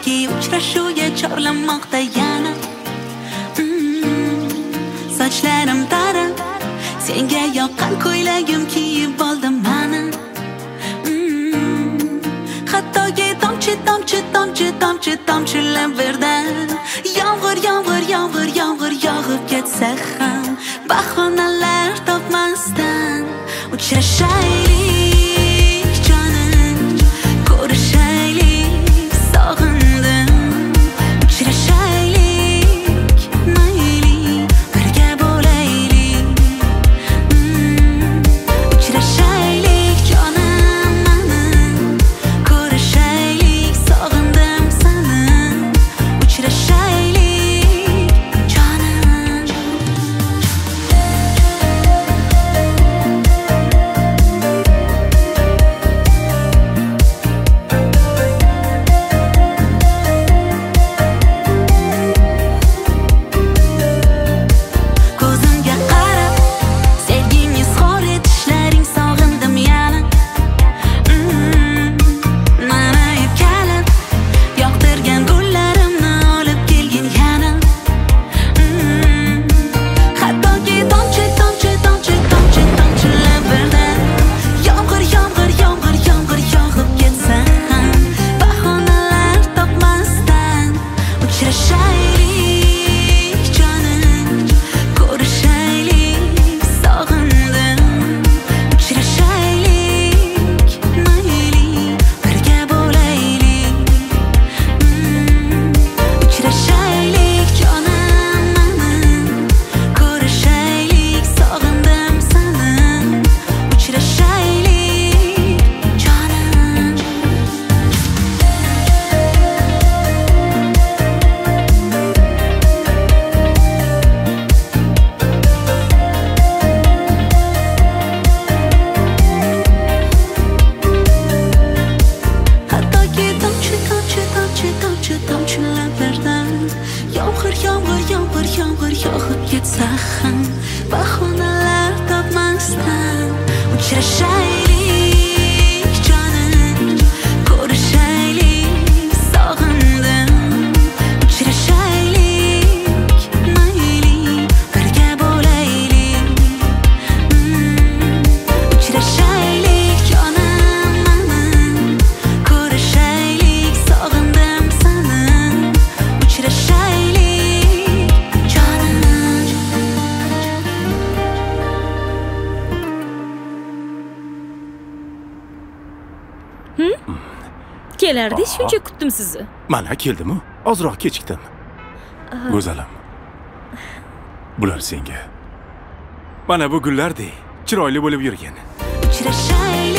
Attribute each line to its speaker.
Speaker 1: qalbki uchrashuvga chorlamoqda yana. Sochlarim tarab, senga yoqqan ko'ylagim kiyib oldim mana. Hattoki tomchi birdan yomg'ir yog'ib ketsa ham bahonalar topmasdan uchrashaylik jonim, ko'rishaylik sog'indim, uchrashaylik mayli birga bo'laylik, uchrashaylik jonim mening, ko'rishaylik sog'indim seni, uchrashaylik jonim. Ko'zimga qarab, sevgimni izhor etishlaring sog'indim yana. Mana erkalab, yoqtirgan gullarimni olib kelgin yana. Hattoki tomchilar birdan yomg'ir yog'ib ketsa ham bahonalar topmasdan uchrashaylik jonim, ko'rishaylik sog'indim, uchrashaylik mayli birga bo'laylik, uchrashaylik jonim mening, ko'rishaylik sog'indim seni, uchrashaylik jonim. Hattoki tomchilar birdan yomg'ir yog'ib ketsa ham bahonalar topmasdan uchrashaylik jonim, ko'rishaylik sog'indim, uchrashaylik mayli birga bo'laylik, uchrashaylik jonim mening, ko'rishaylik sog'indim seni, uchrashaylik jonim.
Speaker 2: Kelardi, shuncha kutdim sizni.
Speaker 3: Mana keldim-ku. Ozroq kechikdim. Go'zalim. Bular senga. Mana bu gullardek chiroyli bo'lib yurgin.
Speaker 1: Uchrashaylik